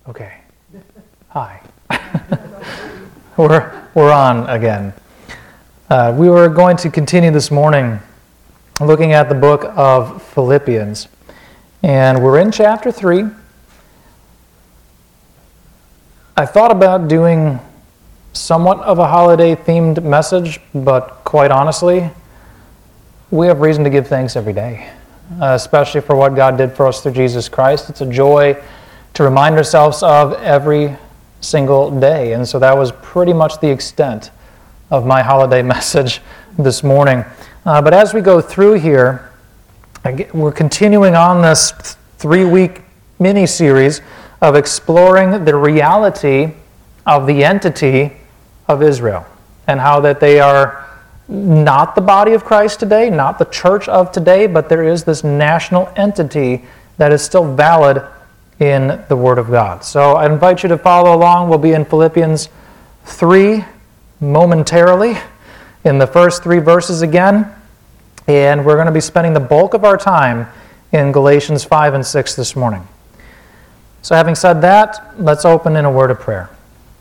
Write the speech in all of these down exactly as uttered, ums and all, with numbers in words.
Okay. Hi. we're we're on again. Uh, we were going to continue this morning looking at the book of Philippians, and we're in chapter three. I thought about doing somewhat of a holiday-themed message, but quite honestly, we have reason to give thanks every day, uh, especially for what God did for us through Jesus Christ. It's a joy to remind ourselves of every single day. And so that was pretty much the extent of my holiday message this morning. Uh, but as we go through here, we're continuing on this three-week mini-series of exploring the reality of the entity of Israel and how that they are not the body of Christ today, not the church of today, but there is this national entity that is still valid in the Word of God. So I invite you to follow along. We'll be in Philippians three momentarily, in the first three verses again, and we're going to be spending the bulk of our time in Galatians five and six this morning. So having said that, let's open in a word of prayer.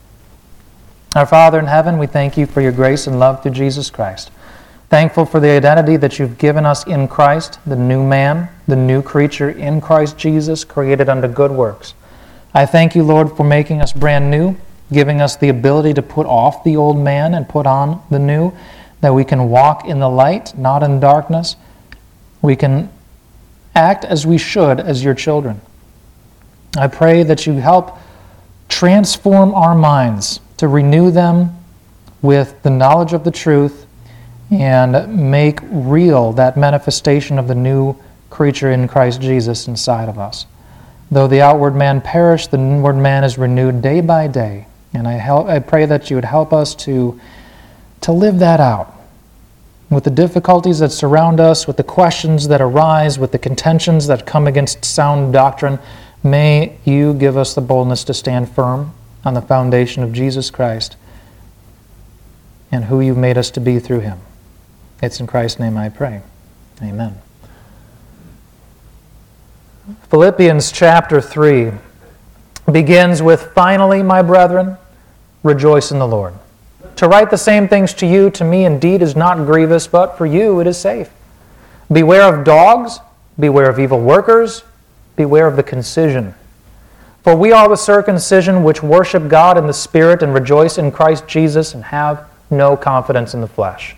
Our Father in heaven, we thank you for your grace and love through Jesus Christ. Thankful for the identity that you've given us in Christ, the new man, the new creature in Christ Jesus, created unto good works. I thank you, Lord, for making us brand new, giving us the ability to put off the old man and put on the new, that we can walk in the light, not in darkness. We can act as we should as your children. I pray that you help transform our minds, to renew them with the knowledge of the truth, and make real that manifestation of the new creature in Christ Jesus inside of us. Though the outward man perish, the inward man is renewed day by day. And I help, I pray that you would help us to, to live that out. With the difficulties that surround us, with the questions that arise, with the contentions that come against sound doctrine, may you give us the boldness to stand firm on the foundation of Jesus Christ and who you've made us to be through him. It's in Christ's name I pray. Amen. Philippians chapter three begins with, "Finally, my brethren, rejoice in the Lord. To write the same things to you, to me indeed is not grievous, but for you it is safe. Beware of dogs, beware of evil workers, beware of the concision. For we are the circumcision which worship God in the Spirit and rejoice in Christ Jesus and have no confidence in the flesh."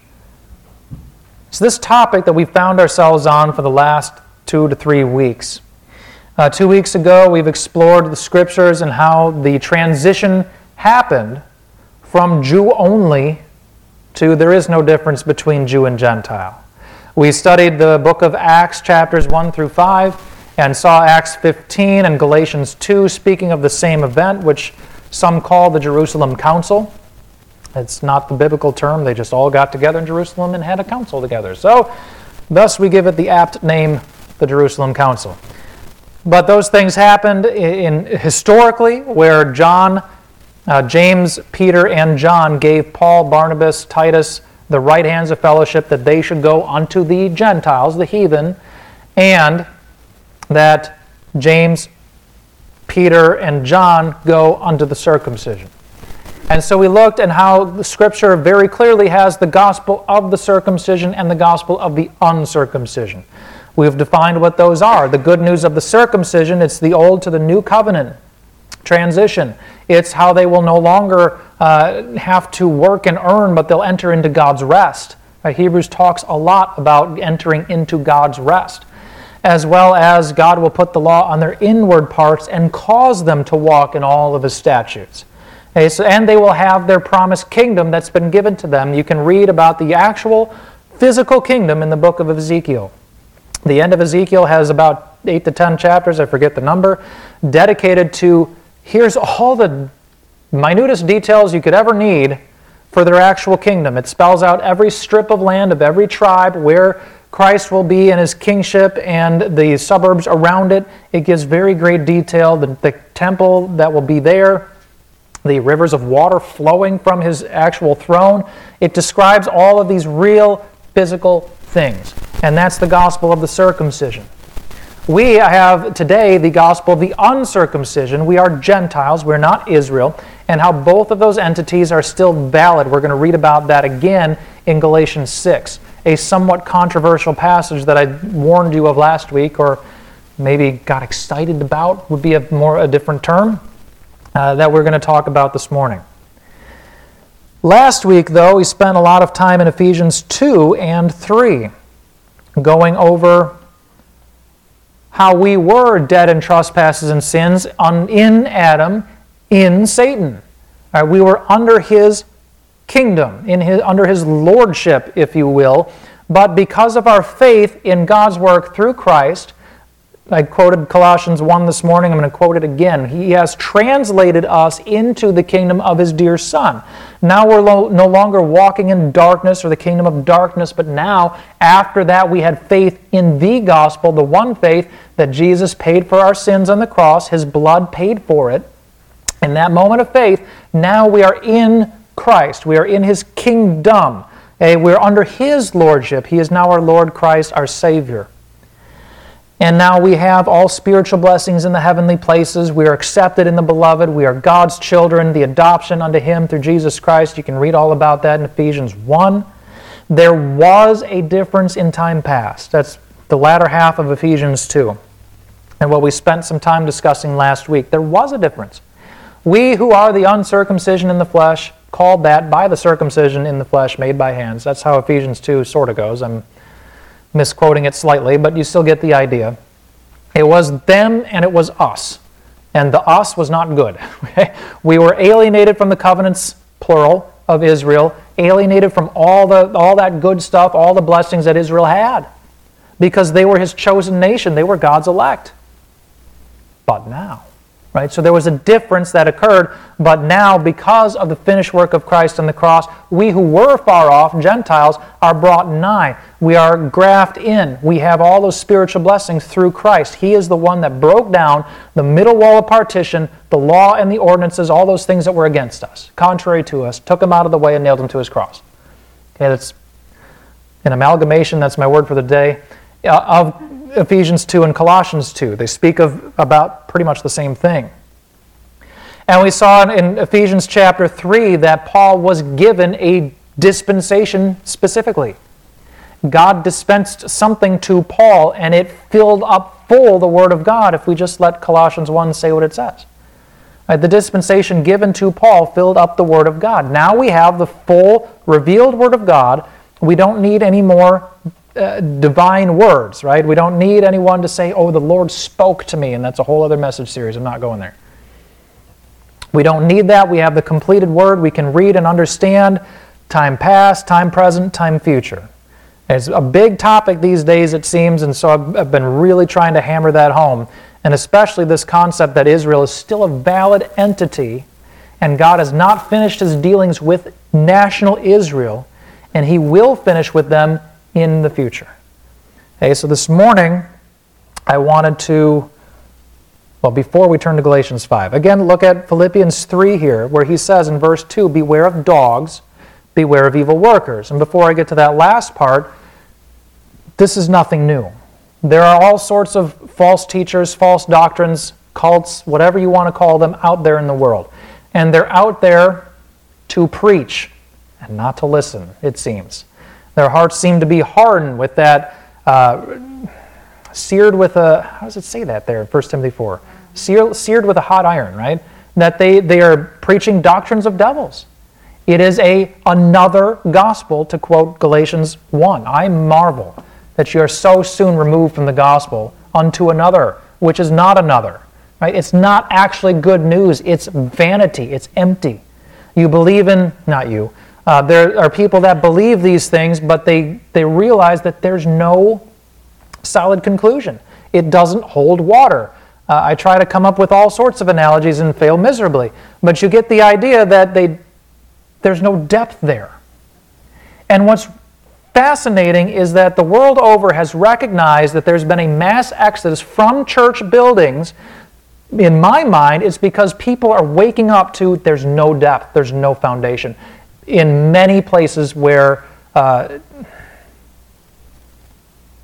So this topic that we found ourselves on for the last two to three weeks. Uh, two weeks ago, we've explored the Scriptures and how the transition happened from Jew only to there is no difference between Jew and Gentile. We studied the book of Acts, chapters one through five, and saw Acts fifteen and Galatians two speaking of the same event, which some call the Jerusalem Council. It's not the biblical term. They just all got together in Jerusalem and had a council together. So, thus we give it the apt name, the Jerusalem Council. But those things happened in, in historically, where John, uh, James, Peter, and John gave Paul, Barnabas, Titus the right hands of fellowship that they should go unto the Gentiles, the heathen, and that James, Peter, and John go unto the circumcision. And so we looked at how the Scripture very clearly has the gospel of the circumcision and the gospel of the uncircumcision. We've defined what those are. The good news of the circumcision, it's the old to the new covenant transition. It's how they will no longer uh, have to work and earn, but they'll enter into God's rest. Right? Hebrews talks a lot about entering into God's rest, as well as God will put the law on their inward parts and cause them to walk in all of his statutes. Okay, so, and they will have their promised kingdom that's been given to them. You can read about the actual physical kingdom in the book of Ezekiel. The end of Ezekiel has about eight to ten chapters, I forget the number, dedicated to, here's all the minutest details you could ever need for their actual kingdom. It spells out every strip of land of every tribe, where Christ will be in his kingship and the suburbs around it. It gives very great detail. The, the temple that will be there, the rivers of water flowing from his actual throne. It describes all of these real physical things. And that's the gospel of the circumcision. We have today the gospel of the uncircumcision. We are Gentiles. We're not Israel. And how both of those entities are still valid. We're going to read about that again in Galatians six, a somewhat controversial passage that I warned you of last week, or maybe got excited about would be a more a different term, uh, that we're going to talk about this morning. Last week, though, we spent a lot of time in Ephesians two and three, going over how we were dead in trespasses and sins on, in Adam, in Satan. All right, we were under his kingdom, in his, under his lordship, if you will. But because of our faith in God's work through Christ, I quoted Colossians one this morning, I'm going to quote it again. He has translated us into the kingdom of His dear Son. Now we're lo- no longer walking in darkness or the kingdom of darkness, but now, after that, we had faith in the gospel, the one faith that Jesus paid for our sins on the cross. His blood paid for it. In that moment of faith, now we are in Christ. We are in His kingdom. Okay? We're under His lordship. He is now our Lord Christ, our Savior. And now we have all spiritual blessings in the heavenly places. We are accepted in the Beloved. We are God's children, the adoption unto Him through Jesus Christ. You can read all about that in Ephesians one. There was a difference in time past. That's the latter half of Ephesians two. And what we spent some time discussing last week. There was a difference. We who are the uncircumcision in the flesh, called that by the circumcision in the flesh made by hands. That's how Ephesians two sort of goes. I'm misquoting it slightly, but you still get the idea. It was them and it was us. And the us was not good. We were alienated from the covenants, plural, of Israel, alienated from all the all that good stuff, all the blessings that Israel had, because they were His chosen nation. They were God's elect. But now, right? So there was a difference that occurred, but now, because of the finished work of Christ on the cross, we who were far off, Gentiles, are brought nigh. We are grafted in. We have all those spiritual blessings through Christ. He is the one that broke down the middle wall of partition, the law and the ordinances, all those things that were against us, contrary to us, took them out of the way and nailed them to His cross. Okay, that's an amalgamation, that's my word for the day, uh, of Ephesians two and Colossians two. They speak of about pretty much the same thing. And we saw in Ephesians chapter three that Paul was given a dispensation specifically. God dispensed something to Paul, and it filled up full the Word of God if we just let Colossians one say what it says. Right, the dispensation given to Paul filled up the Word of God. Now we have the full revealed Word of God. We don't need any more Uh, divine words, right? We don't need anyone to say, oh, the Lord spoke to me, and that's a whole other message series. I'm not going there. We don't need that. We have the completed Word. We can read and understand time past, time present, time future. It's a big topic these days, it seems, and so I've, I've been really trying to hammer that home, and especially this concept that Israel is still a valid entity, and God has not finished His dealings with national Israel, and He will finish with them in the future. Okay, so this morning, I wanted to, well, before we turn to Galatians five, again, look at Philippians three here, where he says in verse two, beware of dogs, beware of evil workers. And before I get to that last part, this is nothing new. There are all sorts of false teachers, false doctrines, cults, whatever you want to call them, out there in the world. And they're out there to preach and not to listen, it seems. Their hearts seem to be hardened with that, uh, seared with a, how does it say that there in First Timothy four? Seared, seared with a hot iron, right? That they, they are preaching doctrines of devils. It is a another gospel, to quote Galatians one. I marvel that you are so soon removed from the gospel unto another, which is not another. Right? It's not actually good news. It's vanity. It's empty. You believe in, not you, Uh, there are people that believe these things, but they, they realize that there's no solid conclusion. It doesn't hold water. Uh, I try to come up with all sorts of analogies and fail miserably. But you get the idea that they, there's no depth there. And what's fascinating is that the world over has recognized that there's been a mass exodus from church buildings. In my mind, it's because people are waking up to there's no depth, there's no foundation. In many places where uh,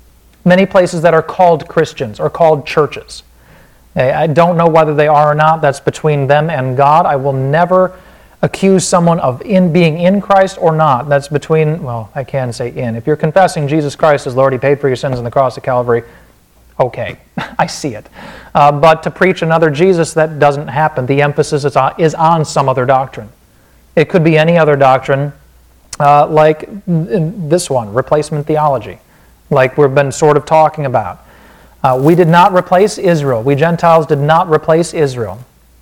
many places that are called Christians or called churches. I don't know whether they are or not. That's between them and God. I will never accuse someone of in being in Christ or not. That's between, well, I can say in. If you're confessing Jesus Christ as Lord, He paid for your sins on the cross of Calvary, okay, I see it. Uh, but to preach another Jesus, that doesn't happen. The emphasis is on, is on some other doctrine. It could be any other doctrine, uh, like this one, replacement theology, like we've been sort of talking about. Uh, we did not replace Israel. We Gentiles did not replace Israel.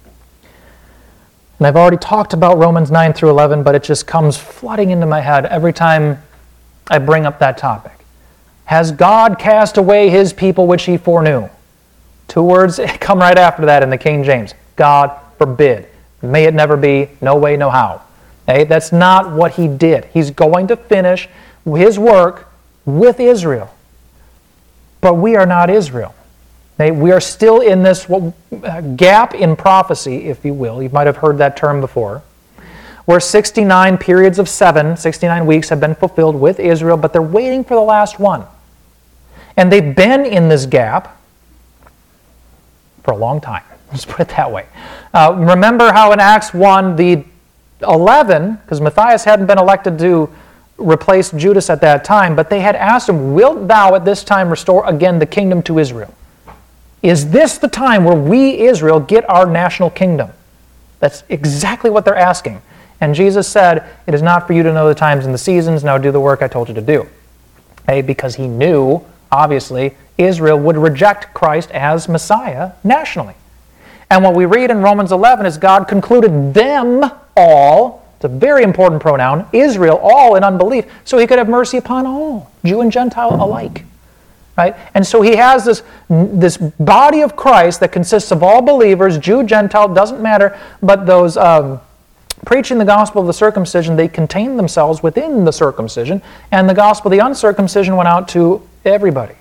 And I've already talked about Romans nine through eleven, but it just comes flooding into my head every time I bring up that topic. Has God cast away His people which He foreknew? Two words come right after that in the King James. God forbid. May it never be. No way, no how. Okay? That's not what He did. He's going to finish His work with Israel. But we are not Israel. Okay? We are still in this gap in prophecy, if you will. You might have heard that term before. Where sixty-nine periods of seven, sixty-nine weeks have been fulfilled with Israel, but they're waiting for the last one. And they've been in this gap for a long time. Let's put it that way. Uh, remember how in Acts one, the eleven, because Matthias hadn't been elected to replace Judas at that time, but they had asked him, wilt thou at this time restore again the kingdom to Israel? Is this the time where we, Israel, get our national kingdom? That's exactly what they're asking. And Jesus said, it is not for you to know the times and the seasons, now do the work I told you to do. Okay, because He knew, obviously, Israel would reject Christ as Messiah nationally. And what we read in Romans eleven is God concluded them all, it's a very important pronoun, Israel, all in unbelief, so He could have mercy upon all, Jew and Gentile alike. Right? And so He has this, this body of Christ that consists of all believers, Jew, Gentile, doesn't matter, but those um, preaching the gospel of the circumcision, they contained themselves within the circumcision, and the gospel of the uncircumcision went out to everybody.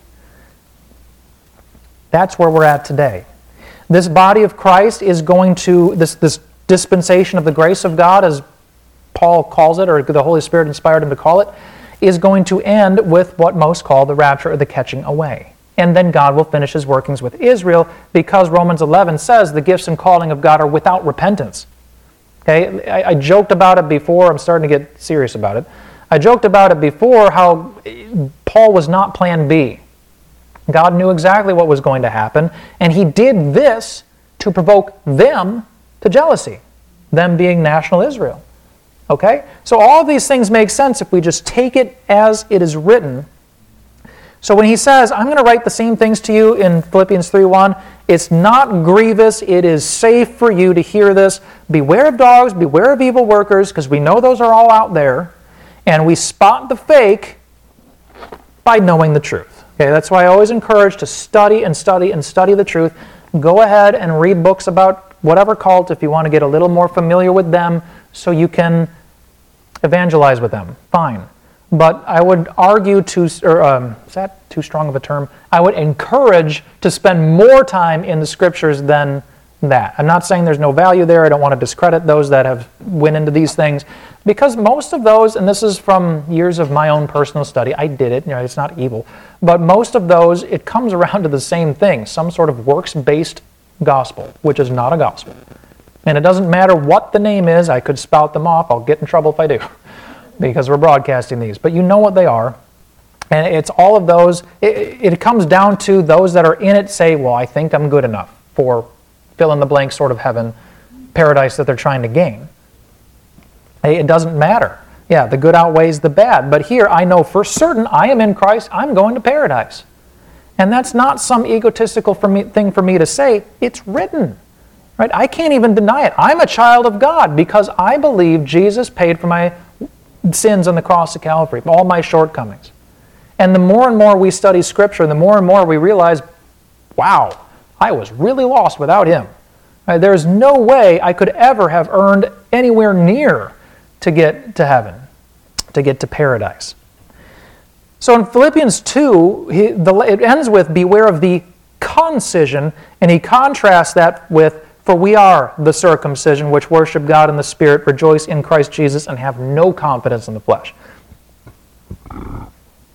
That's where we're at today. This body of Christ is going to, this, this dispensation of the grace of God, as Paul calls it, or the Holy Spirit inspired him to call it, is going to end with what most call the rapture or the catching away. And then God will finish His workings with Israel, because Romans eleven says the gifts and calling of God are without repentance. Okay, I, I joked about it before. I'm starting to get serious about it. I joked about it before how Paul was not plan B. God knew exactly what was going to happen, and He did this to provoke them to jealousy, them being national Israel. Okay? So all of these things make sense if we just take it as it is written. So when he says, I'm going to write the same things to you in Philippians three one, it's not grievous, it is safe for you to hear this. Beware of dogs, beware of evil workers, because we know those are all out there, and we spot the fake by knowing the truth. Okay, that's why I always encourage to study and study and study the truth. Go ahead and read books about whatever cult if you want to get a little more familiar with them so you can evangelize with them. Fine. But I would argue to, or um, is that too strong of a term? I would encourage to spend more time in the Scriptures than that. I'm not saying there's no value there. I don't want to discredit those that have went into these things, because most of those, and this is from years of my own personal study, I did it, you know, it's not evil, but most of those, it comes around to the same thing, some sort of works-based gospel, which is not a gospel. And it doesn't matter what the name is. I could spout them off. I'll get in trouble if I do, because we're broadcasting these. But you know what they are. And it's all of those. It, it comes down to those that are in it say, well, I think I'm good enough for fill-in-the-blank sort of heaven, paradise that they're trying to gain. It doesn't matter. Yeah, the good outweighs the bad. But here, I know for certain I am in Christ. I'm going to paradise. And that's not some egotistical for me, thing for me to say. It's written. Right? I can't even deny it. I'm a child of God because I believe Jesus paid for my sins on the cross of Calvary, all my shortcomings. And the more and more we study Scripture, the more and more we realize, wow, I was really lost without Him. Right? There's no way I could ever have earned anywhere near to get to heaven, to get to paradise. So in Philippians two, he, the, it ends with, beware of the concision, and he contrasts that with, for we are the circumcision which worship God in the Spirit, rejoice in Christ Jesus, and have no confidence in the flesh.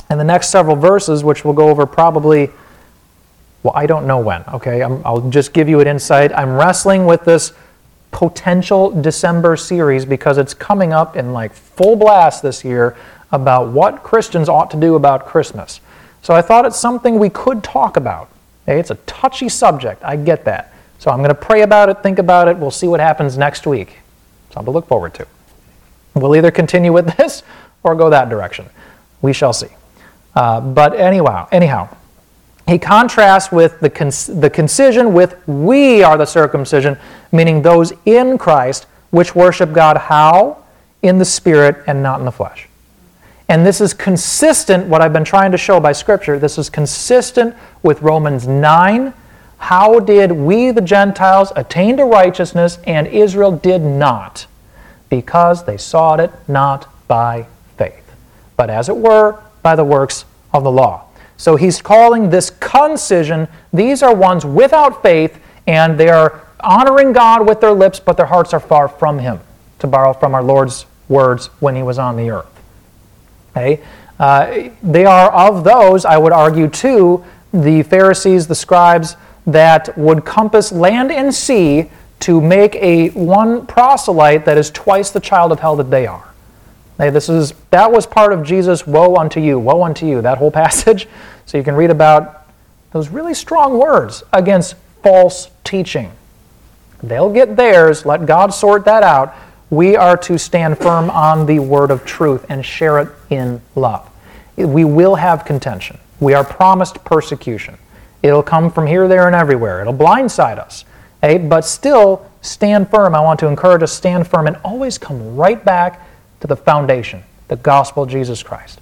And the next several verses, which we'll go over probably, well, I don't know when, okay? I'm, I'll just give you an insight. I'm wrestling with this potential December series because it's coming up in like full blast this year about what Christians ought to do about Christmas. So I thought it's something we could talk about. Okay? It's a touchy subject, I get that. So I'm going to pray about it, think about it, we'll see what happens next week. Something to look forward to. We'll either continue with this or go that direction. We shall see. Uh, but anyhow, anyhow, he contrasts with the, conc- the concision with we are the circumcision, meaning those in Christ, which worship God how? In the Spirit and not in the flesh. And this is consistent, what I've been trying to show by Scripture, this is consistent with Romans nine. How did we, the Gentiles, attain to righteousness and Israel did not? Because they sought it not by faith, but as it were, by the works of the law. So he's calling this concision, these are ones without faith, and they are honoring God with their lips, but their hearts are far from Him, to borrow from our Lord's words when He was on the earth. Okay? Uh, they are of those, I would argue, too, the Pharisees, the scribes, that would compass land and sea to make a one proselyte that is twice the child of hell that they are. Hey, this is that was part of Jesus' woe unto you, woe unto you, that whole passage. So you can read about those really strong words against false teaching. They'll get theirs, let God sort that out. We are to stand firm on the word of truth and share it in love. We will have contention. We are promised persecution. It'll come from here, there, and everywhere. It'll blindside us. Hey, but still, stand firm. I want to encourage us to stand firm and always come right back to the foundation, the gospel of Jesus Christ.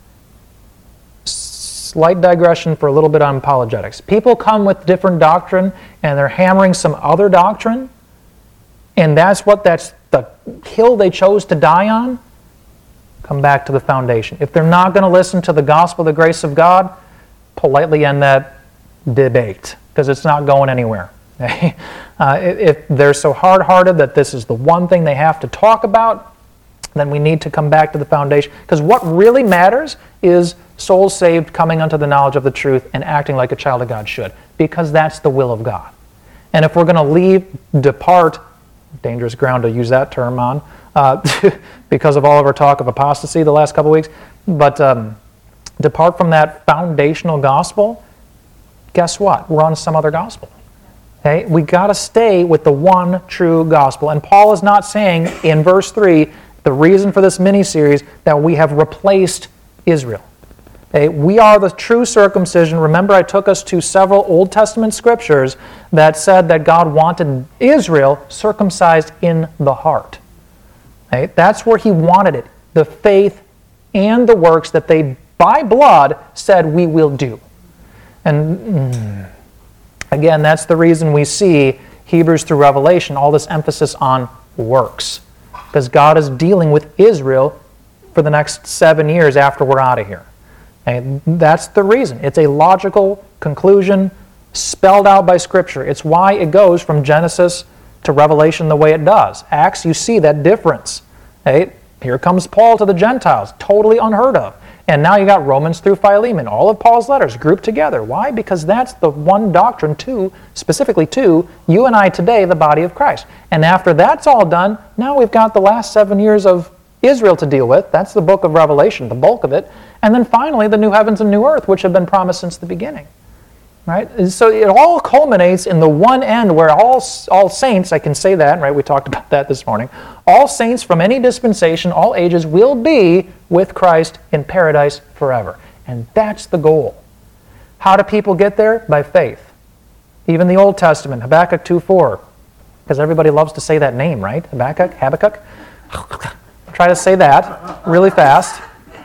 Slight digression for a little bit on apologetics. People come with different doctrine and they're hammering some other doctrine, and that's what that's the hill they chose to die on. Come back to the foundation. If they're not going to listen to the gospel, the grace of God, politely end that debate because it's not going anywhere. uh, if they're so hard-hearted that this is the one thing they have to talk about, then we need to come back to the foundation. Because what really matters is souls saved, coming unto the knowledge of the truth, and acting like a child of God should. Because that's the will of God. And if we're going to leave, depart, dangerous ground to use that term on, uh, because of all of our talk of apostasy the last couple weeks, but um, depart from that foundational gospel, guess what? We're on some other gospel. Okay? We got to stay with the one true gospel. And Paul is not saying in verse three, the reason for this mini-series, that we have replaced Israel. Okay? We are the true circumcision. Remember, I took us to several Old Testament scriptures that said that God wanted Israel circumcised in the heart. Okay? That's where He wanted it. The faith and the works that they, by blood, said we will do. And mm, again, that's the reason we see Hebrews through Revelation, all this emphasis on works. Because God is dealing with Israel for the next seven years after we're out of here. And that's the reason. It's a logical conclusion spelled out by Scripture. It's why it goes from Genesis to Revelation the way it does. Acts, you see that difference. Okay? Here comes Paul to the Gentiles, totally unheard of. And now you got Romans through Philemon, all of Paul's letters grouped together. Why? Because that's the one doctrine to, specifically to, you and I today, the body of Christ. And after that's all done, now we've got the last seven years of Israel to deal with. That's the book of Revelation, the bulk of it. And then finally, the new heavens and new earth, which have been promised since the beginning. Right? And so it all culminates in the one end where all, all saints, I can say that, right? We talked about that this morning. All saints from any dispensation, all ages, will be with Christ in paradise forever. And that's the goal. How do people get there? By faith. Even the Old Testament, Habakkuk two four, because everybody loves to say that name, right? Habakkuk, Habakkuk. Try to say that really fast.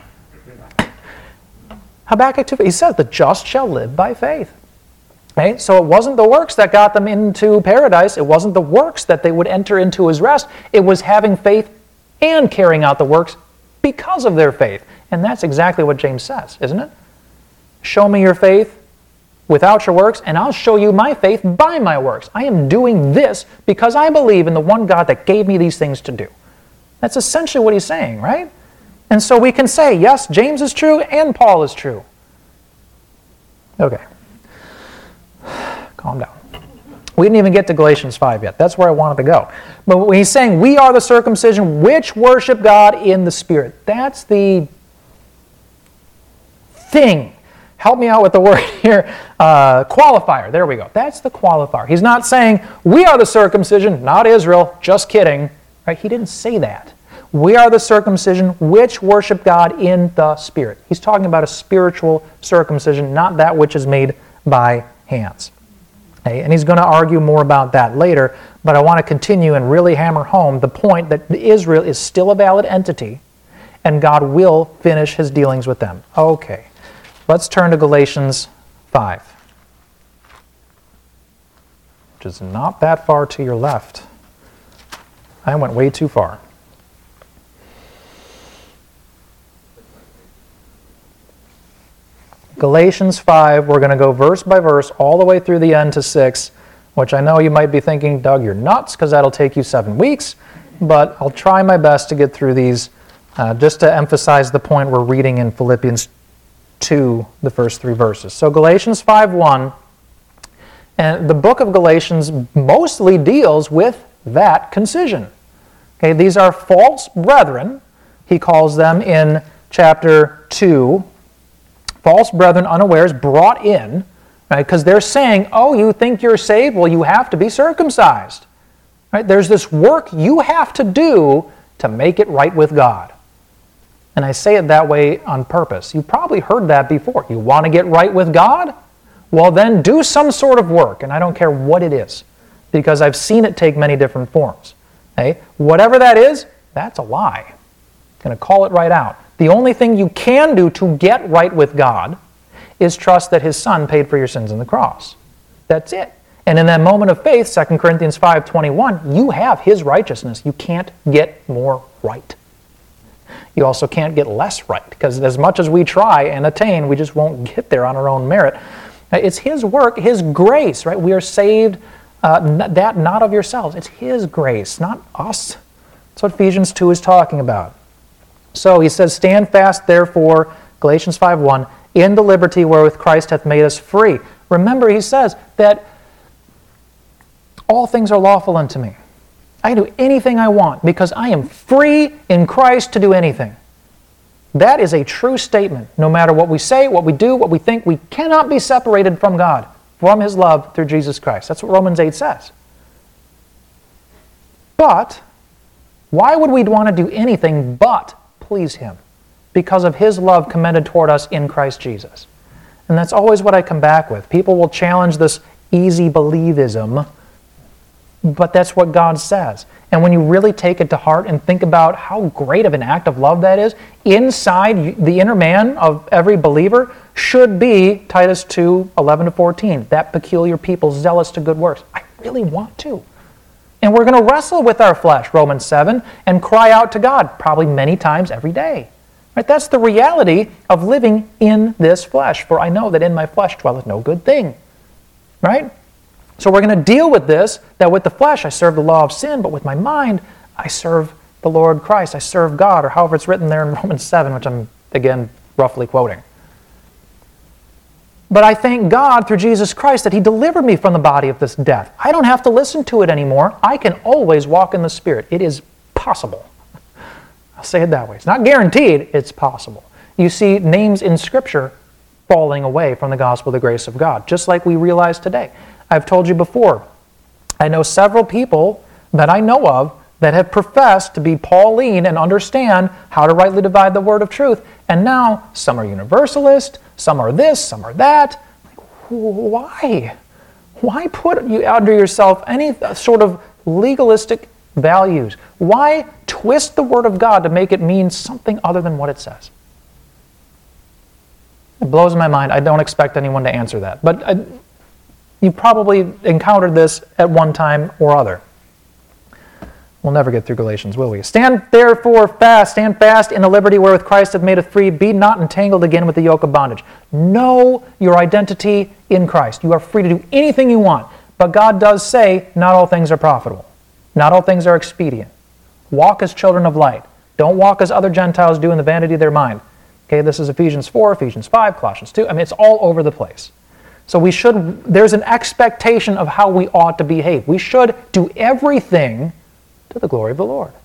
Habakkuk two, he says, the just shall live by faith. Okay? So it wasn't the works that got them into paradise. It wasn't the works that they would enter into His rest. It was having faith and carrying out the works because of their faith. And that's exactly what James says, isn't it? Show me your faith without your works, and I'll show you my faith by my works. I am doing this because I believe in the one God that gave me these things to do. That's essentially what he's saying, right? And so we can say, yes, James is true and Paul is true. Okay. Calm down. We didn't even get to Galatians five yet. That's where I wanted to go. But when he's saying, we are the circumcision which worship God in the Spirit. That's the thing. Help me out with the word here. Uh, qualifier. There we go. That's the qualifier. He's not saying, we are the circumcision, not Israel. Just kidding. Right? He didn't say that. We are the circumcision which worship God in the Spirit. He's talking about a spiritual circumcision, not that which is made by hands. Okay? And he's going to argue more about that later, but I want to continue and really hammer home the point that Israel is still a valid entity, and God will finish his dealings with them. Okay, let's turn to Galatians five, which is not that far to your left. I went way too far. Galatians five, we're going to go verse by verse all the way through the end to six, which I know you might be thinking, Doug, you're nuts, because that'll take you seven weeks, but I'll try my best to get through these uh, just to emphasize the point we're reading in Philippians two, the first three verses. So Galatians five one, and the book of Galatians mostly deals with that concision. Okay, these are false brethren, he calls them in chapter two, false brethren unawares brought in, right? Because they're saying, oh, you think you're saved? Well, you have to be circumcised. Right? There's this work you have to do to make it right with God. And I say it that way on purpose. You've probably heard that before. You want to get right with God? Well, then do some sort of work, and I don't care what it is, because I've seen it take many different forms. Okay? Whatever that is, that's a lie. I'm going to call it right out. The only thing you can do to get right with God is trust that his Son paid for your sins on the cross. That's it. And in that moment of faith, Second Corinthians five twenty-one, you have his righteousness. You can't get more right. You also can't get less right, because as much as we try and attain, we just won't get there on our own merit. It's his work, his grace, right? We are saved, uh, that not of yourselves. It's his grace, not us. That's what Ephesians two is talking about. So he says, stand fast, therefore, Galatians five one, in the liberty wherewith Christ hath made us free. Remember, he says that all things are lawful unto me. I can do anything I want because I am free in Christ to do anything. That is a true statement. No matter what we say, what we do, what we think, we cannot be separated from God, from his love through Jesus Christ. That's what Romans eight says. But why would we want to do anything but please him? Because of his love commended toward us in Christ Jesus. And that's always what I come back with. People will challenge this easy believism, but that's what God says. And when you really take it to heart and think about how great of an act of love that is, inside the inner man of every believer should be, Titus two, eleven to fourteen, that peculiar people zealous to good works. I really want to. And we're going to wrestle with our flesh, Romans seven, and cry out to God probably many times every day. Right? That's the reality of living in this flesh. For I know that in my flesh dwelleth no good thing. Right? So we're going to deal with this, that with the flesh I serve the law of sin, but with my mind I serve the Lord Christ. I serve God, or however it's written there in Romans seven, which I'm, again, roughly quoting. But I thank God through Jesus Christ that he delivered me from the body of this death. I don't have to listen to it anymore. I can always walk in the Spirit. It is possible. I'll say it that way. It's not guaranteed, it's possible. You see names in Scripture falling away from the gospel of the grace of God, just like we realize today. I've told you before, I know several people that I know of that have professed to be Pauline and understand how to rightly divide the word of truth. And now some are universalist, some are this, some are that. Like, why? Why put you under yourself any sort of legalistic values? Why twist the word of God to make it mean something other than what it says? It blows my mind. I don't expect anyone to answer that. But I, you probably encountered this at one time or other. We'll never get through Galatians, will we? Stand therefore fast, stand fast in the liberty wherewith Christ hath made us free. Be not entangled again with the yoke of bondage. Know your identity in Christ. You are free to do anything you want. But God does say, not all things are profitable. Not all things are expedient. Walk as children of light. Don't walk as other Gentiles do in the vanity of their mind. Okay, this is Ephesians four, Ephesians five, Colossians two. I mean, it's all over the place. So we should, there's an expectation of how we ought to behave. We should do everything to the glory of the Lord.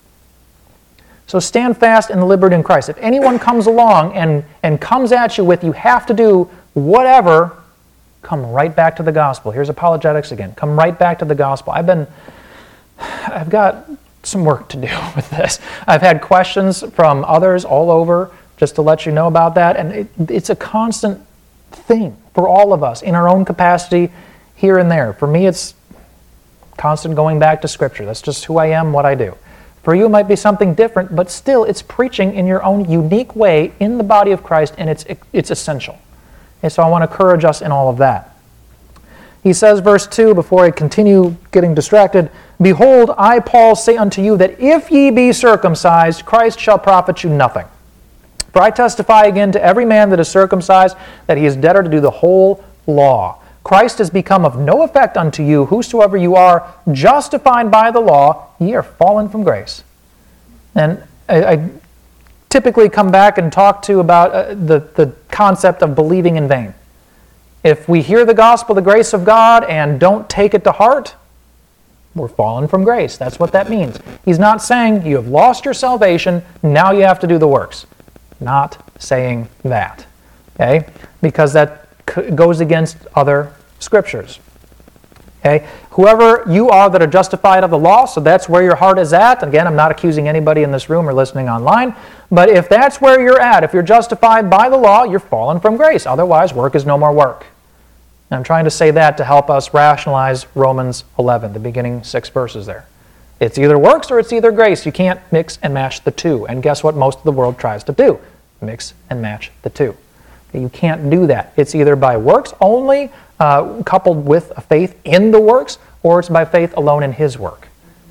So stand fast in the liberty in Christ. If anyone comes along and, and comes at you with, you have to do whatever, come right back to the gospel. Here's apologetics again. Come right back to the gospel. I've been, I've got some work to do with this. I've had questions from others all over, just to let you know about that, and it, it's a constant thing for all of us in our own capacity here and there. For me, it's constant going back to Scripture. That's just who I am, what I do. For you, it might be something different, but still, it's preaching in your own unique way in the body of Christ, and it's it's essential. And so I want to encourage us in all of that. He says, verse two, before I continue getting distracted, Behold, I, Paul, say unto you that if ye be circumcised, Christ shall profit you nothing. For I testify again to every man that is circumcised, that he is debtor to do the whole law. Christ is become of no effect unto you, whosoever you are, justified by the law, ye are fallen from grace. And I, I typically come back and talk to about uh, the, the concept of believing in vain. If we hear the gospel, the grace of God, and don't take it to heart, we're fallen from grace. That's what that means. He's not saying you have lost your salvation, now you have to do the works. Not saying that, okay? Because that c- goes against other scriptures. Okay? Whoever you are that are justified of the law, so that's where your heart is at. Again, I'm not accusing anybody in this room or listening online, but if that's where you're at, if you're justified by the law, you're fallen from grace. Otherwise, work is no more work. And I'm trying to say that to help us rationalize Romans eleven, the beginning six verses there. It's either works or it's either grace. You can't mix and match the two. And guess what most of the world tries to do? Mix and match the two. You can't do that. It's either by works only, uh, coupled with a faith in the works, or it's by faith alone in His work.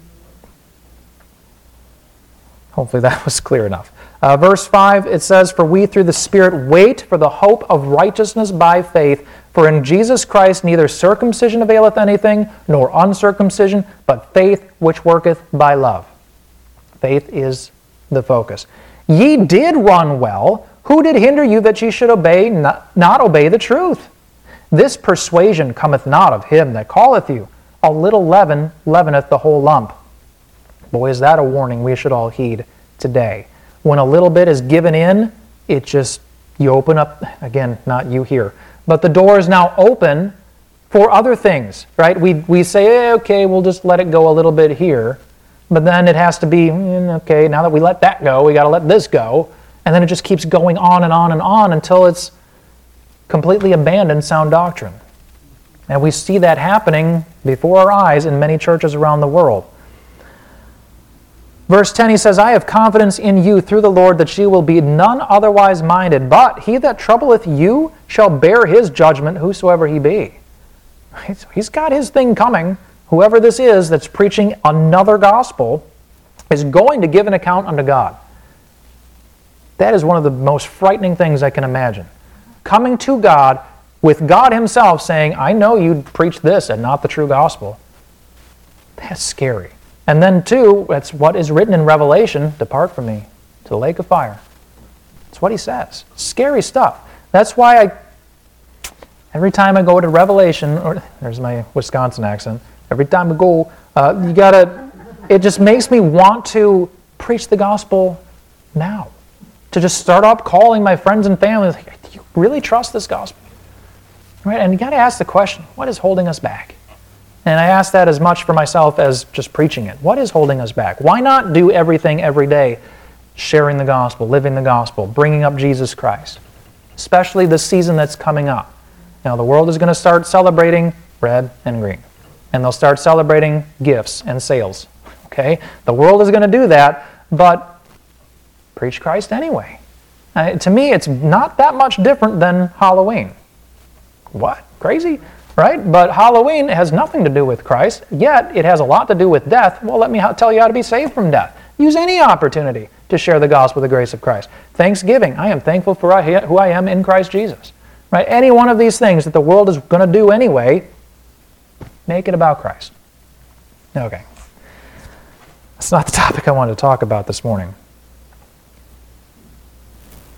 Hopefully that was clear enough. Uh, verse five, it says, For we through the Spirit wait for the hope of righteousness by faith. For in Jesus Christ neither circumcision availeth anything, nor uncircumcision, but faith which worketh by love. Faith is the focus. Ye did run well. Who did hinder you that ye should obey, not, not obey the truth? This persuasion cometh not of him that calleth you. A little leaven leaveneth the whole lump. Boy, is that a warning we should all heed today. When a little bit is given in, it just, you open up, again, not you here, but the door is now open for other things, right? We we say, hey, okay, we'll just let it go a little bit here, but then it has to be, okay, now that we let that go, we got to let this go, and then it just keeps going on and on and on until it's completely abandoned sound doctrine. And we see that happening before our eyes in many churches around the world. Verse ten, he says, I have confidence in you through the Lord that ye will be none otherwise minded, but he that troubleth you shall bear his judgment, whosoever he be. Right? So he's got his thing coming. Whoever this is that's preaching another gospel is going to give an account unto God. That is one of the most frightening things I can imagine. Coming to God with God Himself saying, I know you preach this and not the true gospel. That's scary. And then, too, that's what is written in Revelation, depart from me to the lake of fire. That's what He says. Scary stuff. That's why I, every time I go to Revelation, or there's my Wisconsin accent, every time I go, uh, you gotta, it just makes me want to preach the gospel now. To just start up calling my friends and family, like, do you really trust this gospel? Right? And you got to ask the question, what is holding us back? And I ask that as much for myself as just preaching it. What is holding us back? Why not do everything every day, sharing the gospel, living the gospel, bringing up Jesus Christ? Especially the season that's coming up. Now, the world is going to start celebrating red and green. And they'll start celebrating gifts and sales. Okay? The world is going to do that, but preach Christ anyway. Uh, to me, it's not that much different than Halloween. What? Crazy? Right? But Halloween has nothing to do with Christ, yet it has a lot to do with death. Well, let me tell you how to be saved from death. Use any opportunity to share the gospel of the grace of Christ. Thanksgiving, I am thankful for who I am in Christ Jesus. Right? Any one of these things that the world is going to do anyway, make it about Christ. Okay. That's not the topic I wanted to talk about this morning.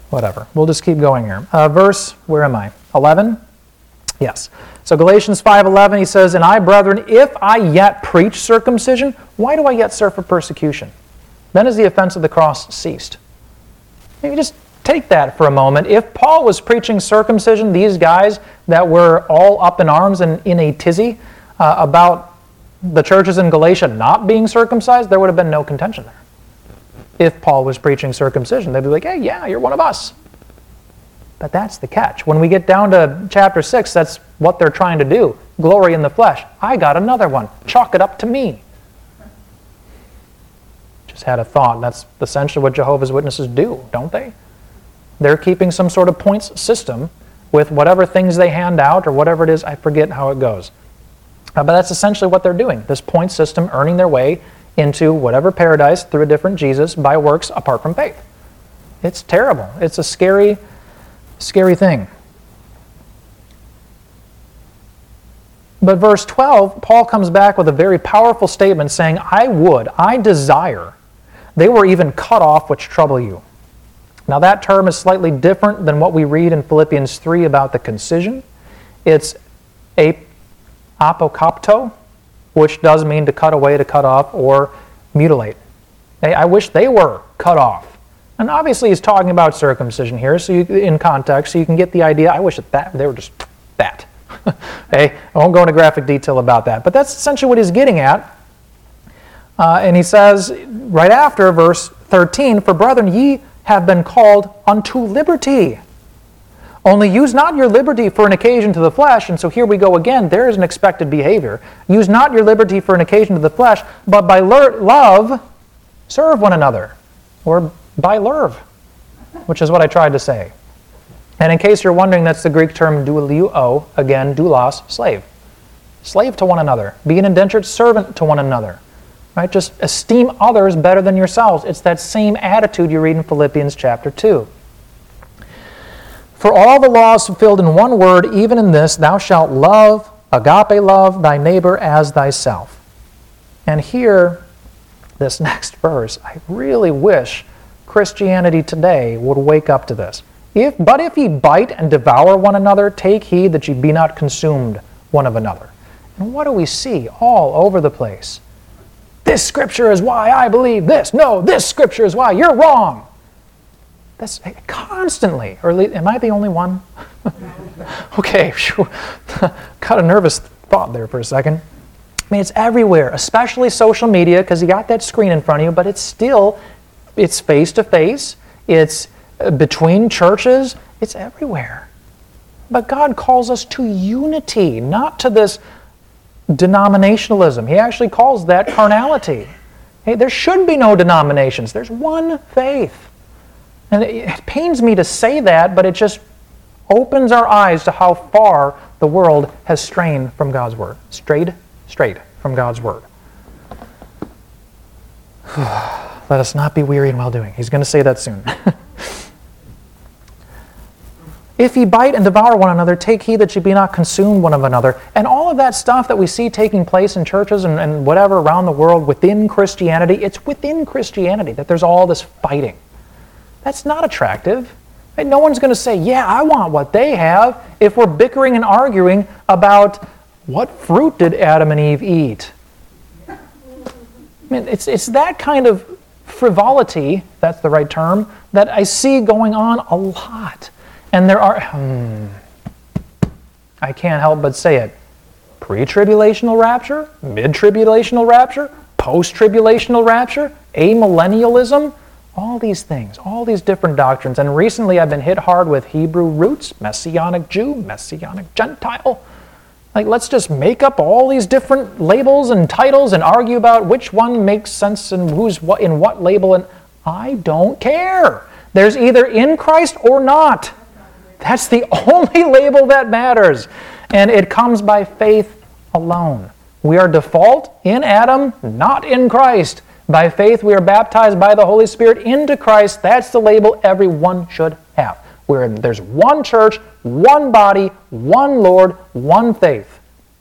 whatever. We'll just keep going here. Uh, verse, where am I? eleven? Yes. So Galatians five eleven, he says, "And I, brethren, if I yet preach circumcision, why do I yet suffer persecution? Then has the offense of the cross ceased." Maybe just take that for a moment. If Paul was preaching circumcision, these guys that were all up in arms and in a tizzy uh, about the churches in Galatia not being circumcised, there would have been no contention there. If Paul was preaching circumcision, they'd be like, "Hey, yeah, you're one of us." But that's the catch. When we get down to chapter six, that's what they're trying to do. Glory in the flesh. I got another one. Chalk it up to me. Just had a thought. That's essentially what Jehovah's Witnesses do, don't they? They're keeping some sort of points system with whatever things they hand out or whatever it is. I forget how it goes. Uh, but that's essentially what they're doing. This point system, earning their way into whatever paradise through a different Jesus by works apart from faith. It's terrible. It's a scary, scary thing. But verse twelve, Paul comes back with a very powerful statement saying, "I would, I desire, they were even cut off which trouble you." Now that term is slightly different than what we read in Philippians three about the concision. It's a apokopto, which does mean to cut away, to cut off, or mutilate. Hey, I wish they were cut off. And obviously he's talking about circumcision here, so you, in context, so you can get the idea. I wish that, that they were just that. Okay, I won't go into graphic detail about that, but that's essentially what he's getting at. Uh, and he says right after verse thirteen, "For brethren, ye have been called unto liberty. Only use not your liberty for an occasion to the flesh." And so here we go again. There is an expected behavior. "Use not your liberty for an occasion to the flesh, but by love serve one another." Or by love, which is what I tried to say. And in case you're wondering, that's the Greek term doulo, again, doulos, slave. Slave to one another. Be an indentured servant to one another. Right? Just esteem others better than yourselves. It's that same attitude you read in Philippians chapter two. "For all the law is fulfilled in one word, even in this, thou shalt love, agape love, thy neighbor as thyself." And here, this next verse, I really wish Christianity today would wake up to this. If, "But if ye bite and devour one another, take heed that ye be not consumed one of another." And what do we see all over the place? This scripture is why I believe this. No, this scripture is why you're wrong. That's constantly. Or at least, am I the only one? Okay, got a nervous thought there for a second. I mean, it's everywhere, especially social media, because you got that screen in front of you, but it's still, it's face-to-face, it's between churches, it's everywhere. But God calls us to unity, not to this denominationalism. He actually calls that carnality. Hey, there should be no denominations. There's one faith. And it pains me to say that, but it just opens our eyes to how far the world has strayed from God's Word. Strayed? Strayed from God's Word. Let us not be weary in well-doing. He's going to say that soon. "If ye bite and devour one another, take heed that ye be not consumed one of another." And all of that stuff that we see taking place in churches and, and whatever around the world within Christianity, it's within Christianity that there's all this fighting. That's not attractive. And no one's going to say, "Yeah, I want what they have," if we're bickering and arguing about what fruit did Adam and Eve eat. I mean, it's, it's that kind of frivolity, if that's the right term, that I see going on a lot. And there are, hmm, I can't help but say it, pre-tribulational rapture, mid-tribulational rapture, post-tribulational rapture, amillennialism, all these things, all these different doctrines. And recently I've been hit hard with Hebrew roots, Messianic Jew, Messianic Gentile. Like, let's just make up all these different labels and titles and argue about which one makes sense and who's what in what label. And I don't care. There's either in Christ or not. That's the only label that matters. And it comes by faith alone. We are default in Adam, not in Christ. By faith, we are baptized by the Holy Spirit into Christ. That's the label everyone should have. We're in, there's one church, one body, one Lord, one faith.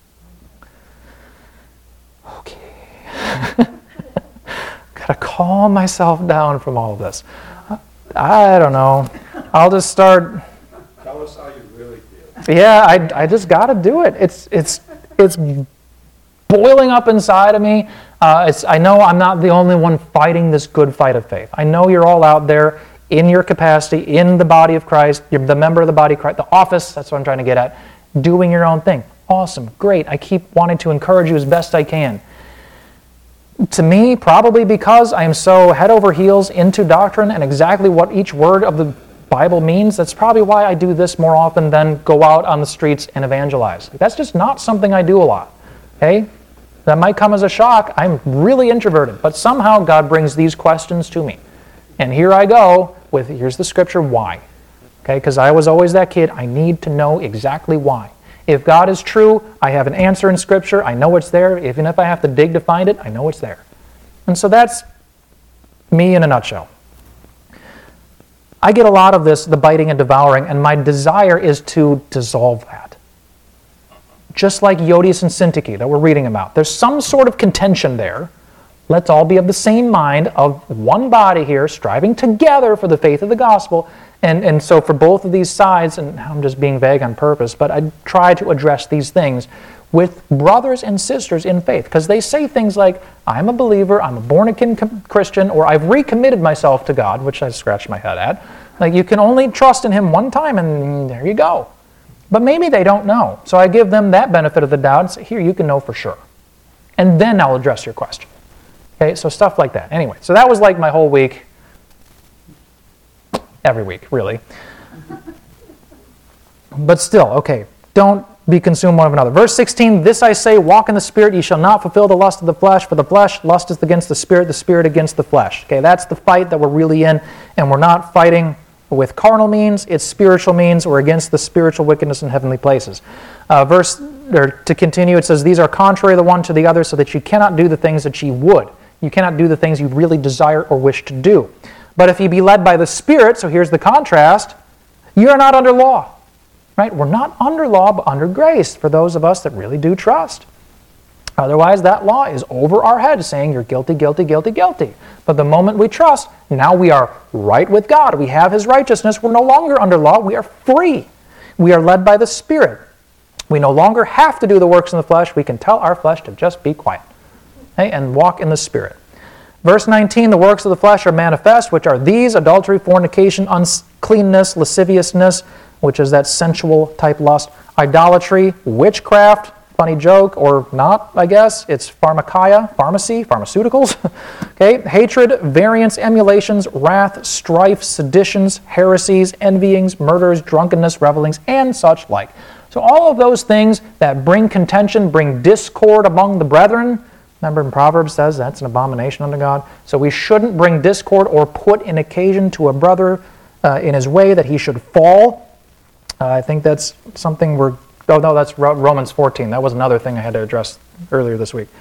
Okay. Gotta calm myself down from all of this. I don't know. I'll just start. Tell us how you really feel. Yeah, I, I just got to do it. It's it's it's boiling up inside of me. Uh, it's, I know I'm not the only one fighting this good fight of faith. I know you're all out there in your capacity, in the body of Christ. You're the member of the body of Christ, the office, that's what I'm trying to get at, doing your own thing. Awesome, great. I keep wanting to encourage you as best I can. To me, probably because I am so head over heels into doctrine and exactly what each word of the Bible means, that's probably why I do this more often than go out on the streets and evangelize. That's just not something I do a lot. Okay? That might come as a shock. I'm really introverted, but somehow God brings these questions to me. And here I go with, here's the scripture, why? Okay, because I was always that kid. I need to know exactly why. If God is true, I have an answer in scripture. I know it's there. Even if I have to dig to find it, I know it's there. And so that's me in a nutshell. I get a lot of this, the biting and devouring, and my desire is to dissolve that. Just like Euodias and Syntyche that we're reading about. There's some sort of contention there. Let's all be of the same mind, of one body here, striving together for the faith of the gospel. And, and so for both of these sides, and I'm just being vague on purpose, but I try to address these things with brothers and sisters in faith. Because they say things like, I'm a believer, I'm a born-again Christian, or I've recommitted myself to God, which I scratched my head at. Like, you can only trust in Him one time, and there you go. But maybe they don't know. So I give them that benefit of the doubt and say, here, you can know for sure. And then I'll address your question. Okay, so stuff like that. Anyway, so that was like my whole week. Every week, really. But still, okay, don't be consumed one of another. Verse sixteen, this I say, walk in the Spirit, ye shall not fulfill the lust of the flesh, for the flesh lusteth against the Spirit, the Spirit against the flesh. Okay, that's the fight that we're really in, and we're not fighting with carnal means, it's spiritual means, we're against the spiritual wickedness in heavenly places. Uh, verse, or to continue, it says, these are contrary the one to the other, so that you cannot do the things that ye would. You cannot do the things you really desire or wish to do. But if ye be led by the Spirit, so here's the contrast, you are not under law. Right? We're not under law, but under grace for those of us that really do trust. Otherwise, that law is over our head saying you're guilty, guilty, guilty, guilty. But the moment we trust, now we are right with God. We have His righteousness. We're no longer under law. We are free. We are led by the Spirit. We no longer have to do the works in the flesh. We can tell our flesh to just be quiet, okay, and walk in the Spirit. Verse nineteen, the works of the flesh are manifest, which are these: adultery, fornication, uncleanness, lasciviousness, which is that sensual type lust, idolatry, witchcraft, funny joke, or not, I guess. It's pharmakia, pharmacy, pharmaceuticals. Okay, hatred, variance, emulations, wrath, strife, seditions, heresies, envyings, murders, drunkenness, revelings, and such like. So all of those things that bring contention, bring discord among the brethren. Remember in Proverbs says that's an abomination unto God. So we shouldn't bring discord or put an occasion to a brother uh, in his way that he should fall. Uh, I think that's something we're... Oh, no, that's Romans fourteen. That was another thing I had to address earlier this week.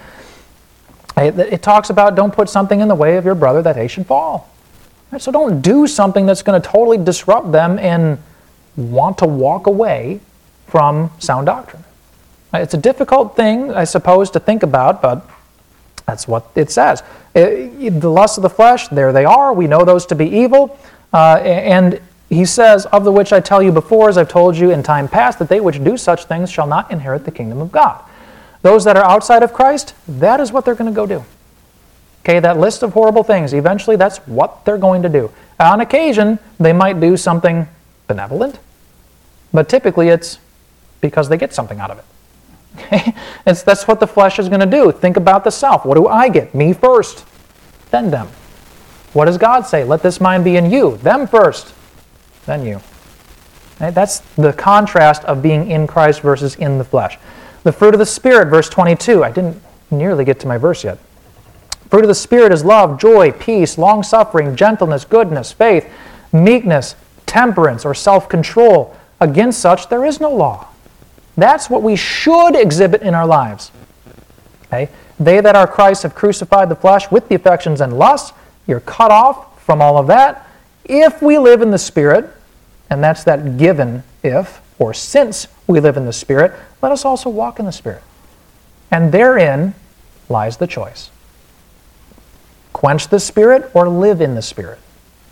It, it talks about don't put something in the way of your brother that they should fall. Right? So don't do something that's going to totally disrupt them and want to walk away from sound doctrine. Right? It's a difficult thing, I suppose, to think about, but that's what it says. It, the lusts of the flesh, there they are. We know those to be evil. Uh, and he says, of the which I tell you before, as I've told you in time past, that they which do such things shall not inherit the kingdom of God. Those that are outside of Christ, that is what they're going to go do. Okay, that list of horrible things, eventually that's what they're going to do. On occasion, they might do something benevolent, but typically it's because they get something out of it. Okay? It's, that's what the flesh is going to do. Think about the self. What do I get? Me first, then them. What does God say? Let this mind be in you. Them first, then you. Okay? That's the contrast of being in Christ versus in the flesh. The fruit of the Spirit, verse twenty-two. I didn't nearly get to my verse yet. Fruit of the Spirit is love, joy, peace, long-suffering, gentleness, goodness, faith, meekness, temperance, or self-control. Against such there is no law. That's what we should exhibit in our lives. Okay? They that are Christ have crucified the flesh with the affections and lusts. You're cut off from all of that. If we live in the Spirit, and that's that given if, or since we live in the Spirit, let us also walk in the Spirit. And therein lies the choice. Quench the Spirit or live in the Spirit.